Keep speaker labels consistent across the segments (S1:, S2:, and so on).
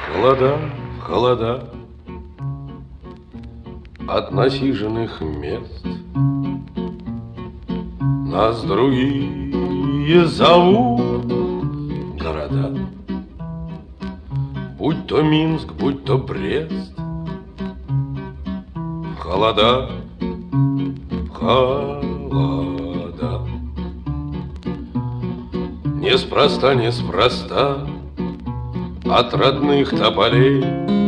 S1: Холода, холода от насиженных мест нас другие зовут города. Будь то Минск, будь то Брест, холода, холода. Неспроста, неспроста от родных тополей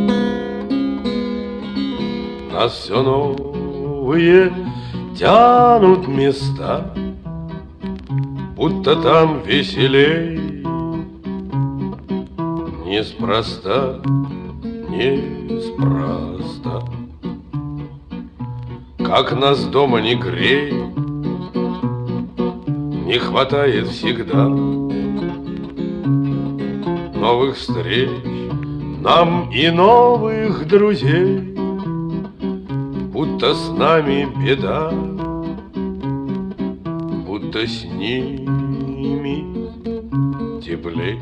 S1: нас все новые тянут места, будто там веселей. Неспроста, неспроста, как нас дома не грей, не хватает всегда новых встреч нам и новых друзей, будто с нами беда, будто с ними теплей.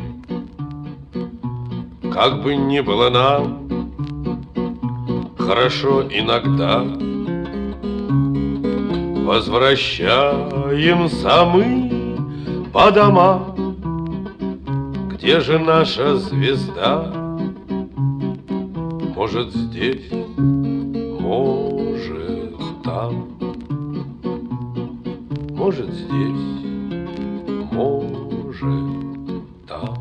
S1: Как бы ни было нам хорошо иногда, возвращаемся мы по домам. Где же наша звезда? Может, здесь, может, там. Может, здесь, может, там.